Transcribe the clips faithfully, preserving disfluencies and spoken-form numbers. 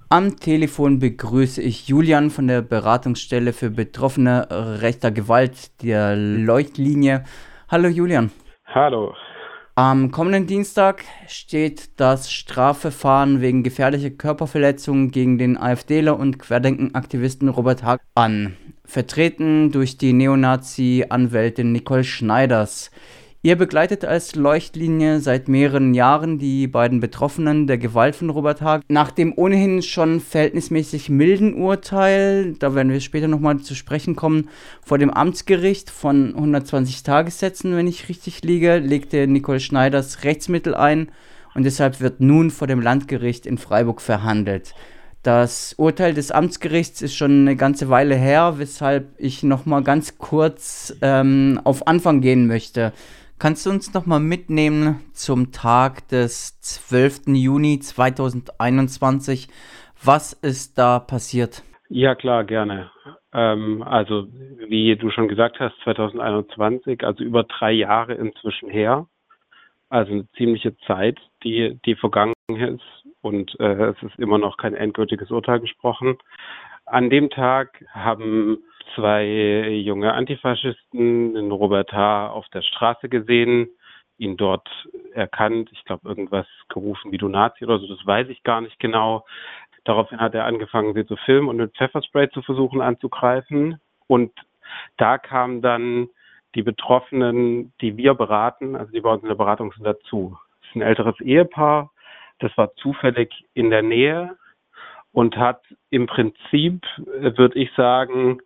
Am Telefon begrüße ich Julian von der Beratungsstelle für Betroffene rechter Gewalt, der Leuchtlinie. Hallo Julian. Hallo. Am kommenden Dienstag steht das Strafverfahren wegen gefährlicher Körperverletzung gegen den AfDler und Querdenken-Aktivisten Robert Haag an, vertreten durch die Neonazi-Anwältin Nicole Schneiders. Ihr begleitet als Leuchtlinie seit mehreren Jahren die beiden Betroffenen der Gewalt von Robert Haag. Nach dem ohnehin schon verhältnismäßig milden Urteil, da werden wir später nochmal zu sprechen kommen, vor dem Amtsgericht von hundertzwanzig Tagessätzen, wenn ich richtig liege, legte Nicole Schneiders Rechtsmittel ein und deshalb wird nun vor dem Landgericht in Freiburg verhandelt. Das Urteil des Amtsgerichts ist schon eine ganze Weile her, weshalb ich nochmal ganz kurz ähm, auf Anfang gehen möchte. Kannst du uns nochmal mitnehmen zum Tag des zwölften Juni zweitausendeinundzwanzig? Was ist da passiert? Ja, klar, gerne. Ähm, also, wie du schon gesagt hast, zweitausendeinundzwanzig, also über drei Jahre inzwischen her. Also eine ziemliche Zeit, die, die vergangen ist und äh, es ist immer noch kein endgültiges Urteil gesprochen. An dem Tag haben zwei junge Antifaschisten den Robert H. auf der Straße gesehen, ihn dort erkannt, ich glaube irgendwas gerufen wie du Nazi oder so, das weiß ich gar nicht genau. Daraufhin hat er angefangen, sie zu filmen und mit Pfefferspray zu versuchen anzugreifen. Und da kamen dann die Betroffenen, die wir beraten, also die bei uns in der Beratung sind, dazu. Das ist ein älteres Ehepaar, das war zufällig in der Nähe und hat im Prinzip, würde ich sagen,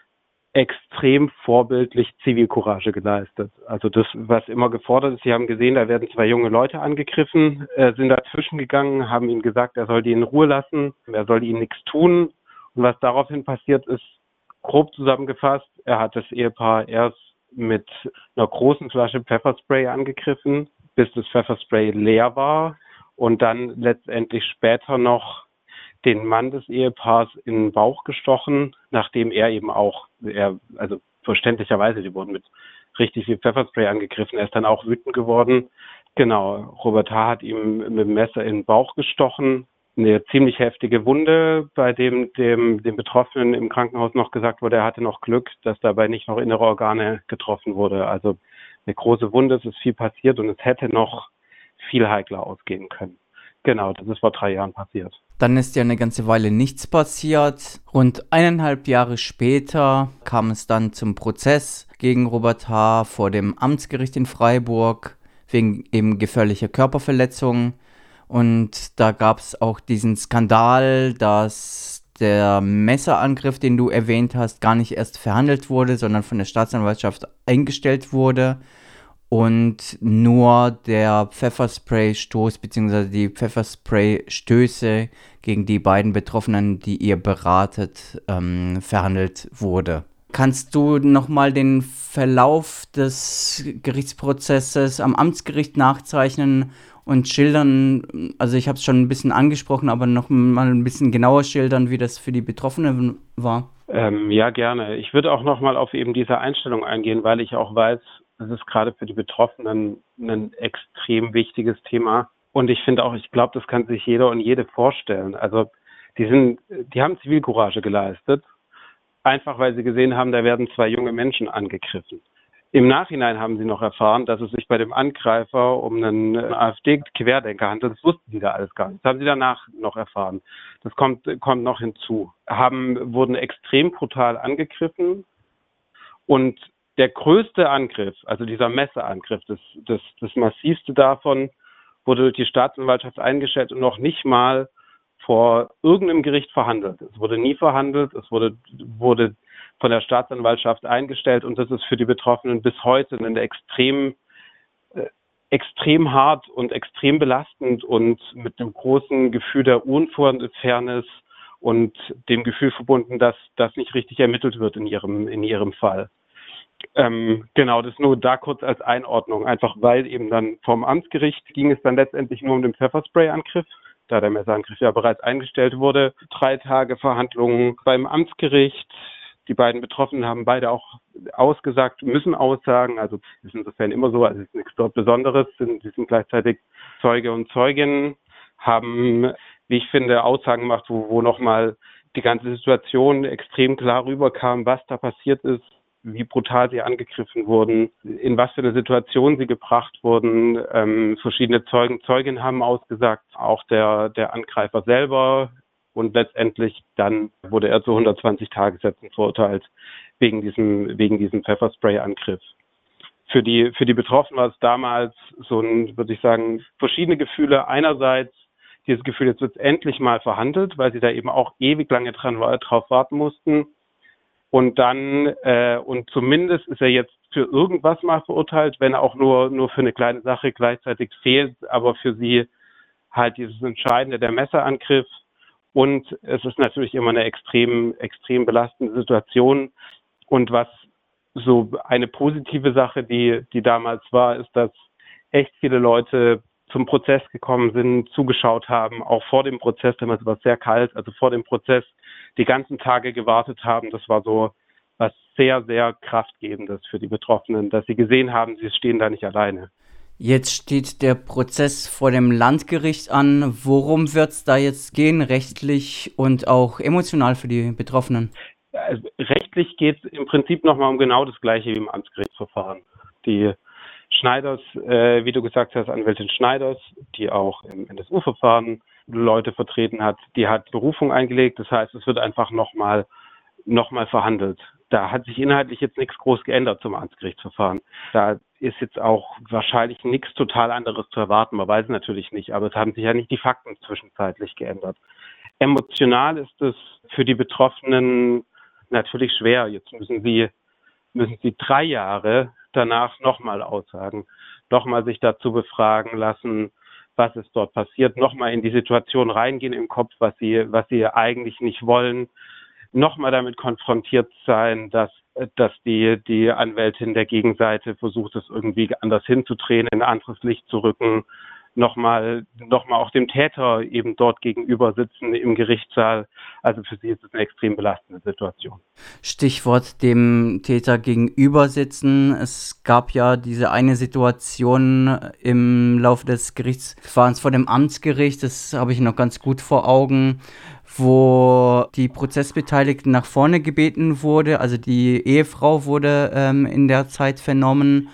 extrem vorbildlich Zivilcourage geleistet. Also das, was immer gefordert ist, Sie haben gesehen, da werden zwei junge Leute angegriffen, äh, sind dazwischen gegangen, haben ihm gesagt, er soll die in Ruhe lassen, er soll ihnen nichts tun. Und was daraufhin passiert ist, grob zusammengefasst, er hat das Ehepaar erst mit einer großen Flasche Pfefferspray angegriffen, bis das Pfefferspray leer war und dann letztendlich später noch den Mann des Ehepaars in den Bauch gestochen, nachdem er eben auch, er, also verständlicherweise, die wurden mit richtig viel Pfefferspray angegriffen, er ist dann auch wütend geworden. Genau, Robert H. hat ihm mit dem Messer in den Bauch gestochen, eine ziemlich heftige Wunde, bei dem dem, dem Betroffenen im Krankenhaus noch gesagt wurde, er hatte noch Glück, dass dabei nicht noch innere Organe getroffen wurde. Also eine große Wunde, es ist viel passiert und es hätte noch viel heikler ausgehen können. Genau, das ist vor drei Jahren passiert. Dann ist ja eine ganze Weile nichts passiert. Rund eineinhalb Jahre später kam es dann zum Prozess gegen Robert H. vor dem Amtsgericht in Freiburg wegen eben gefährlicher Körperverletzung. Und da gab es auch diesen Skandal, dass der Messerangriff, den du erwähnt hast, gar nicht erst verhandelt wurde, sondern von der Staatsanwaltschaft eingestellt wurde. Und nur der Pfefferspray-Stoß bzw. die Pfefferspray-Stöße gegen die beiden Betroffenen, die ihr beratet, ähm, verhandelt wurde. Kannst du nochmal den Verlauf des Gerichtsprozesses am Amtsgericht nachzeichnen und schildern, also ich habe es schon ein bisschen angesprochen, aber noch mal ein bisschen genauer schildern, wie das für die Betroffenen war? Ähm, ja, gerne. Ich würde auch nochmal auf eben diese Einstellung eingehen, weil ich auch weiß, das ist gerade für die Betroffenen ein extrem wichtiges Thema. Und ich finde auch, ich glaube, das kann sich jeder und jede vorstellen. Also die sind, die haben Zivilcourage geleistet, einfach weil sie gesehen haben, da werden zwei junge Menschen angegriffen. Im Nachhinein haben sie noch erfahren, dass es sich bei dem Angreifer um einen AfD-Querdenker handelt. Das wussten sie da alles gar nicht. Das haben sie danach noch erfahren. Das kommt, kommt noch hinzu. Haben, wurden extrem brutal angegriffen und der größte Angriff, also dieser Messerangriff, das, das, das massivste davon, wurde durch die Staatsanwaltschaft eingestellt und noch nicht mal vor irgendeinem Gericht verhandelt. Es wurde nie verhandelt, es wurde, wurde von der Staatsanwaltschaft eingestellt und das ist für die Betroffenen bis heute ein extrem, äh, extrem hart und extrem belastend und mit einem großen Gefühl der Unfairness und dem Gefühl verbunden, dass das nicht richtig ermittelt wird in ihrem, in ihrem Fall. Ähm, genau, das nur da kurz als Einordnung, einfach weil eben dann vom Amtsgericht ging es dann letztendlich nur um den Pfefferspray-Angriff, da der Messerangriff ja bereits eingestellt wurde. Drei Tage Verhandlungen beim Amtsgericht. Die beiden Betroffenen haben beide auch ausgesagt, müssen aussagen, also ist insofern immer so, also es ist nichts dort Besonderes, sind, sie sind gleichzeitig Zeuge und Zeugin, haben wie ich finde, Aussagen macht, wo, wo nochmal die ganze Situation extrem klar rüberkam, was da passiert ist, wie brutal sie angegriffen wurden, in was für eine Situation sie gebracht wurden. Ähm, verschiedene Zeugen, Zeuginnen haben ausgesagt, auch der, der Angreifer selber. Und letztendlich dann wurde er zu hundertzwanzig Tagessätzen verurteilt wegen diesem, wegen diesem Pfefferspray-Angriff. Für die, für die Betroffenen war es damals so ein, würde ich sagen, verschiedene Gefühle. Einerseits dieses Gefühl, jetzt wird es endlich mal verhandelt, weil sie da eben auch ewig lange dran, drauf warten mussten. Und dann, äh, und zumindest ist er jetzt für irgendwas mal verurteilt, wenn auch nur, nur für eine kleine Sache gleichzeitig fehlt, aber für sie halt dieses Entscheidende, der Messerangriff. Und es ist natürlich immer eine extrem, extrem belastende Situation. Und was so eine positive Sache, die, die damals war, ist, dass echt viele Leute zum Prozess gekommen sind, zugeschaut haben, auch vor dem Prozess, damals war es sehr kalt, also vor dem Prozess die ganzen Tage gewartet haben. Das war so was sehr, sehr Kraftgebendes für die Betroffenen, dass sie gesehen haben, sie stehen da nicht alleine. Jetzt steht der Prozess vor dem Landgericht an. Worum wird es da jetzt gehen, rechtlich und auch emotional für die Betroffenen? Also, rechtlich geht es im Prinzip nochmal um genau das Gleiche wie im Amtsgerichtsverfahren. Die Schneiders, äh, wie du gesagt hast, Anwältin Schneiders, die auch im N S U-Verfahren Leute vertreten hat, die hat Berufung eingelegt. Das heißt, es wird einfach nochmal noch mal verhandelt. Da hat sich inhaltlich jetzt nichts groß geändert zum Amtsgerichtsverfahren. Da ist jetzt auch wahrscheinlich nichts total anderes zu erwarten. Man weiß es natürlich nicht, aber es haben sich ja nicht die Fakten zwischenzeitlich geändert. Emotional ist es für die Betroffenen natürlich schwer. Jetzt müssen sie, müssen sie drei Jahre danach nochmal aussagen, nochmal sich dazu befragen lassen, was ist dort passiert, nochmal in die Situation reingehen im Kopf, was sie, was sie eigentlich nicht wollen, nochmal damit konfrontiert sein, dass, dass die, die Anwältin der Gegenseite versucht, es irgendwie anders hinzudrehen, in ein anderes Licht zu rücken, nochmal, nochmal auch dem Täter eben dort gegenüber sitzen im Gerichtssaal. Also für sie ist es eine extrem belastende Situation. Stichwort dem Täter gegenüber sitzen. Es gab ja diese eine Situation im Laufe des Gerichtsverfahrens vor dem Amtsgericht, das habe ich noch ganz gut vor Augen, wo die Prozessbeteiligten nach vorne gebeten wurde. Also die Ehefrau wurde ähm, in der Zeit vernommen.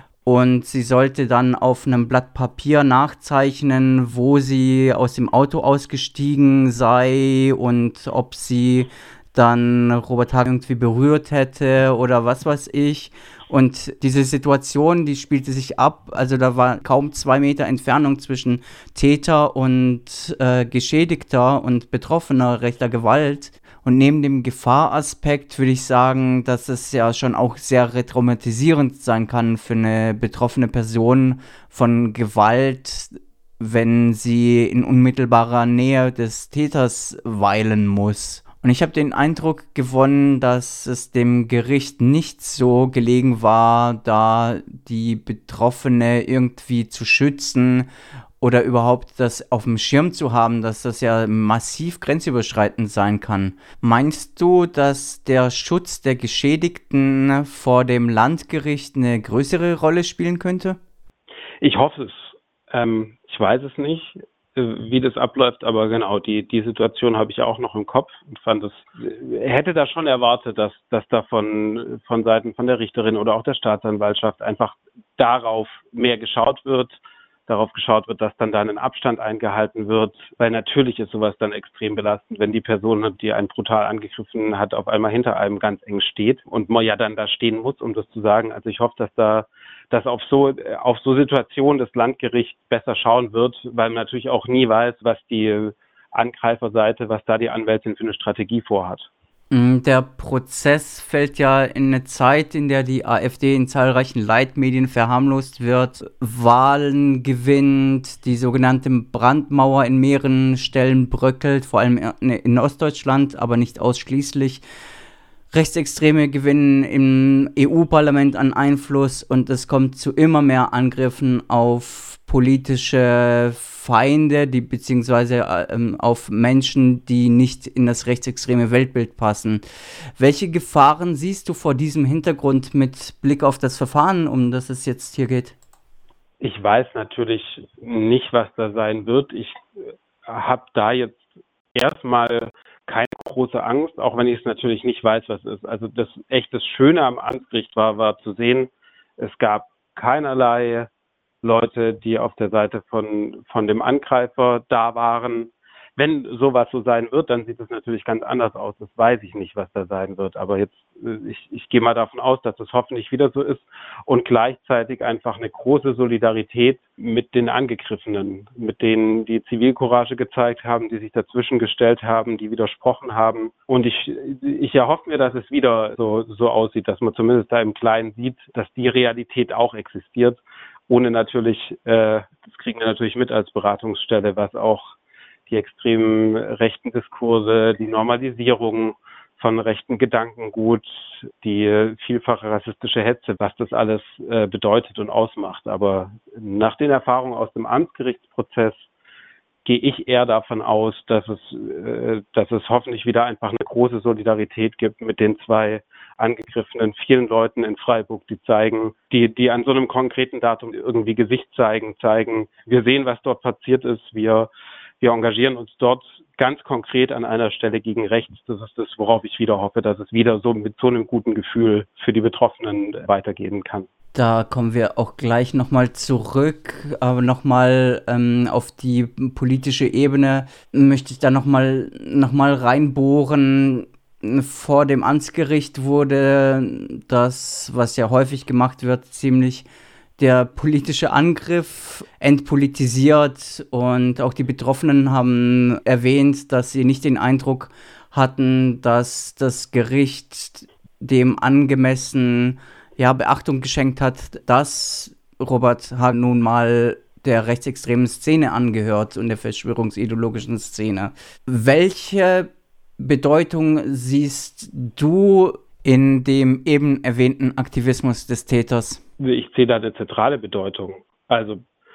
Und sie sollte dann auf einem Blatt Papier nachzeichnen, wo sie aus dem Auto ausgestiegen sei und ob sie dann Robert H. irgendwie berührt hätte oder was weiß ich. Und diese Situation, die spielte sich ab, also da war kaum zwei Meter Entfernung zwischen Täter und äh, Geschädigter und Betroffener rechter Gewalt. Und neben dem Gefahraspekt würde ich sagen, dass es ja schon auch sehr retraumatisierend sein kann für eine betroffene Person von Gewalt, wenn sie in unmittelbarer Nähe des Täters weilen muss. Und ich habe den Eindruck gewonnen, dass es dem Gericht nicht so gelegen war, da die Betroffene irgendwie zu schützen oder überhaupt das auf dem Schirm zu haben, dass das ja massiv grenzüberschreitend sein kann. Meinst du, dass der Schutz der Geschädigten vor dem Landgericht eine größere Rolle spielen könnte? Ich hoffe es. Ähm, ich weiß es nicht, wie das abläuft, aber genau, die, die Situation habe ich auch noch im Kopf und fand es, hätte da schon erwartet, dass, dass da von, von Seiten von der Richterin oder auch der Staatsanwaltschaft einfach darauf mehr geschaut wird, darauf geschaut wird, dass dann da ein Abstand eingehalten wird, weil natürlich ist sowas dann extrem belastend, wenn die Person, die einen brutal angegriffen hat, auf einmal hinter einem ganz eng steht und man ja dann da stehen muss, um das zu sagen. Also ich hoffe, dass da, dass auf so, auf so Situationen das Landgericht besser schauen wird, weil man natürlich auch nie weiß, was die Angreiferseite, was da die Anwältin für eine Strategie vorhat. Der Prozess fällt ja in eine Zeit, in der die AfD in zahlreichen Leitmedien verharmlost wird, Wahlen gewinnt, die sogenannte Brandmauer in mehreren Stellen bröckelt, vor allem in Ostdeutschland, aber nicht ausschließlich. Rechtsextreme gewinnen im E U-Parlament an Einfluss und es kommt zu immer mehr Angriffen auf politische Feinde, die beziehungsweise ähm, auf Menschen, die nicht in das rechtsextreme Weltbild passen. Welche Gefahren siehst du vor diesem Hintergrund mit Blick auf das Verfahren, um das es jetzt hier geht? Ich weiß natürlich nicht, was da sein wird. Ich habe da jetzt erstmal keine große Angst, auch wenn ich es natürlich nicht weiß, was ist. Also das echt das Schöne am Amtsgericht war, war zu sehen, es gab keinerlei Leute, die auf der Seite von, von dem Angreifer da waren. Wenn sowas so sein wird, dann sieht es natürlich ganz anders aus. Das weiß ich nicht, was da sein wird. Aber jetzt, ich, ich gehe mal davon aus, dass es hoffentlich wieder so ist und gleichzeitig einfach eine große Solidarität mit den Angegriffenen, mit denen, die Zivilcourage gezeigt haben, die sich dazwischen gestellt haben, die widersprochen haben. Und ich, ich erhoffe mir, dass es wieder so, so aussieht, dass man zumindest da im Kleinen sieht, dass die Realität auch existiert, ohne natürlich, äh, das kriegen wir natürlich mit als Beratungsstelle, was auch die extremen rechten Diskurse, die Normalisierung von rechten Gedankengut, die vielfache rassistische Hetze, was das alles äh, bedeutet und ausmacht. Aber nach den Erfahrungen aus dem Amtsgerichtsprozess gehe ich eher davon aus, dass es, äh, dass es hoffentlich wieder einfach eine große Solidarität gibt mit den zwei angegriffenen vielen Leuten in Freiburg, die zeigen, die, die an so einem konkreten Datum irgendwie Gesicht zeigen, zeigen, wir sehen, was dort passiert ist, wir Wir engagieren uns dort ganz konkret an einer Stelle gegen rechts. Das ist das, worauf ich wieder hoffe, dass es wieder so mit so einem guten Gefühl für die Betroffenen weitergehen kann. Da kommen wir auch gleich nochmal zurück, aber nochmal ähm, auf die politische Ebene möchte ich da nochmal noch mal reinbohren. Vor dem Amtsgericht wurde das, was ja häufig gemacht wird, ziemlich der politische Angriff entpolitisiert und auch die Betroffenen haben erwähnt, dass sie nicht den Eindruck hatten, dass das Gericht dem angemessen ja, Beachtung geschenkt hat, dass Robert H. nun mal der rechtsextremen Szene angehört und der verschwörungsideologischen Szene. Welche Bedeutung siehst du in dem eben erwähnten Aktivismus des Täters? Ich sehe da eine zentrale Bedeutung. Also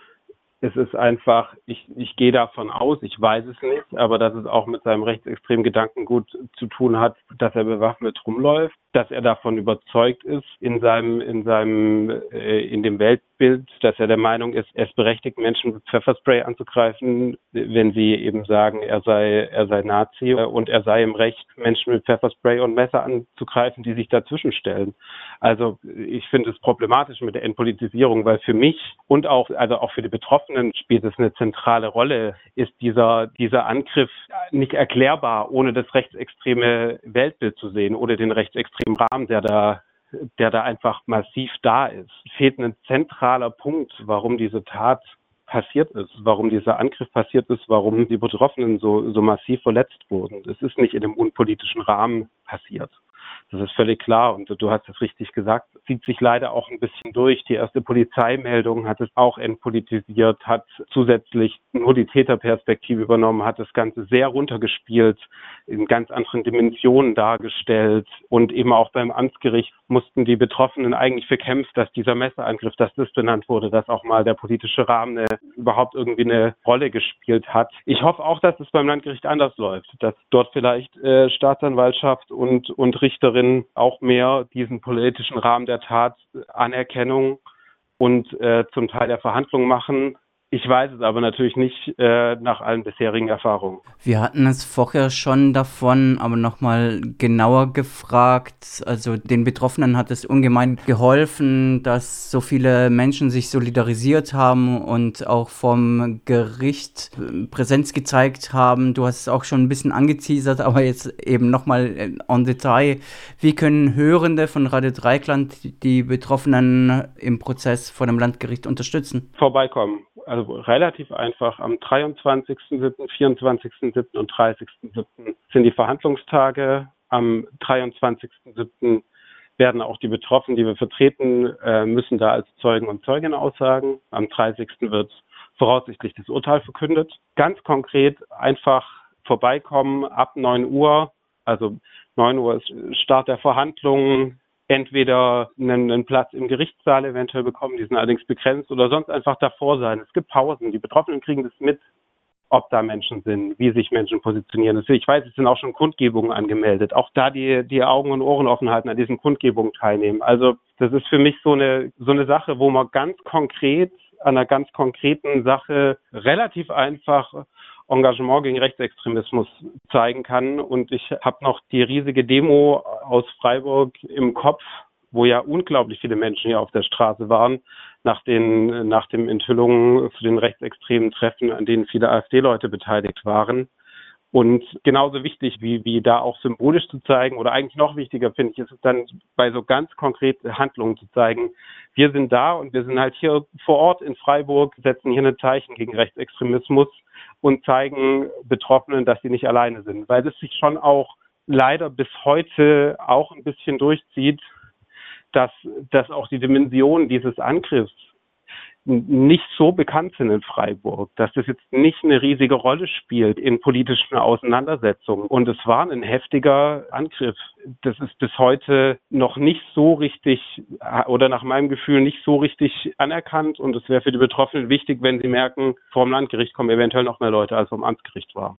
es ist einfach, ich, ich gehe davon aus, ich weiß es nicht, aber dass es auch mit seinem rechtsextremen Gedankengut zu tun hat, dass er bewaffnet rumläuft, dass er davon überzeugt ist in seinem, in seinem, äh, in dem Weltbild, dass er der Meinung ist, er ist berechtigt, Menschen mit Pfefferspray anzugreifen, wenn sie eben sagen, er sei, er sei Nazi und er sei im Recht, Menschen mit Pfefferspray und Messer anzugreifen, die sich dazwischen stellen. Also ich finde es problematisch mit der Entpolitisierung, weil für mich und auch, also auch für die Betroffenen spielt es eine zentrale Rolle, ist dieser, dieser Angriff nicht erklärbar, ohne das rechtsextreme Weltbild zu sehen, oder den rechtsextremen Rahmen, der da, der da einfach massiv da ist. Es fehlt ein zentraler Punkt, warum diese Tat passiert ist, warum dieser Angriff passiert ist, warum die Betroffenen so, so massiv verletzt wurden. Es ist nicht in einem unpolitischen Rahmen passiert. Das ist völlig klar und du hast es richtig gesagt, zieht sich leider auch ein bisschen durch. Die erste Polizeimeldung hat es auch entpolitisiert, hat zusätzlich nur die Täterperspektive übernommen, hat das Ganze sehr runtergespielt, in ganz anderen Dimensionen dargestellt und eben auch beim Amtsgericht mussten die Betroffenen eigentlich für kämpfen, dass dieser Messerangriff, dass das benannt wurde, dass auch mal der politische Rahmen eine, überhaupt irgendwie eine Rolle gespielt hat. Ich hoffe auch, dass es beim Landgericht anders läuft, dass dort vielleicht äh, Staatsanwaltschaft und, und Richterin auch mehr diesen politischen Rahmen der Tat Anerkennung und äh, zum Teil der Verhandlung machen. Ich weiß es aber natürlich nicht äh, nach allen bisherigen Erfahrungen. Wir hatten es vorher schon davon, aber nochmal genauer gefragt. Also den Betroffenen hat es ungemein geholfen, dass so viele Menschen sich solidarisiert haben und auch vom Gericht Präsenz gezeigt haben. Du hast es auch schon ein bisschen angeteasert, aber jetzt eben nochmal en Detail. Wie können Hörende von Radio Dreieckland die Betroffenen im Prozess vor dem Landgericht unterstützen? Vorbeikommen. Also relativ einfach. Am dreiundzwanzigsten siebten, vierundzwanzigsten siebten und dreißigsten siebten sind die Verhandlungstage. Am dreiundzwanzigsten siebten werden auch die Betroffenen, die wir vertreten, äh, müssen da als Zeugen und Zeuginnen aussagen. Am dreißigsten wird voraussichtlich das Urteil verkündet. Ganz konkret einfach vorbeikommen ab neun Uhr. Also neun Uhr ist Start der Verhandlungen. Entweder einen, einen Platz im Gerichtssaal eventuell bekommen, die sind allerdings begrenzt, oder sonst einfach davor sein. Es gibt Pausen, die Betroffenen kriegen das mit, ob da Menschen sind, wie sich Menschen positionieren. Ich weiß, es sind auch schon Kundgebungen angemeldet. Auch da die, die Augen und Ohren offen halten, an diesen Kundgebungen teilnehmen. Also das ist für mich so eine, so eine Sache, wo man ganz konkret, an einer ganz konkreten Sache relativ einfach Engagement gegen Rechtsextremismus zeigen kann. Und ich habe noch die riesige Demo aus Freiburg im Kopf, wo ja unglaublich viele Menschen hier auf der Straße waren, nach den, nach den Enthüllungen zu den rechtsextremen Treffen, an denen viele AfD-Leute beteiligt waren. Und genauso wichtig, wie, wie da auch symbolisch zu zeigen, oder eigentlich noch wichtiger, finde ich, ist es dann bei so ganz konkreten Handlungen zu zeigen, wir sind da und wir sind halt hier vor Ort in Freiburg, setzen hier ein Zeichen gegen Rechtsextremismus und zeigen Betroffenen, dass sie nicht alleine sind. Weil das sich schon auch leider bis heute auch ein bisschen durchzieht, dass, dass auch die Dimensionen dieses Angriffs nicht so bekannt sind in Freiburg, dass das jetzt nicht eine riesige Rolle spielt in politischen Auseinandersetzungen. Und es war ein heftiger Angriff. Das ist bis heute noch nicht so richtig oder nach meinem Gefühl nicht so richtig anerkannt. Und es wäre für die Betroffenen wichtig, wenn sie merken, vor dem Landgericht kommen eventuell noch mehr Leute, als vom Amtsgericht war.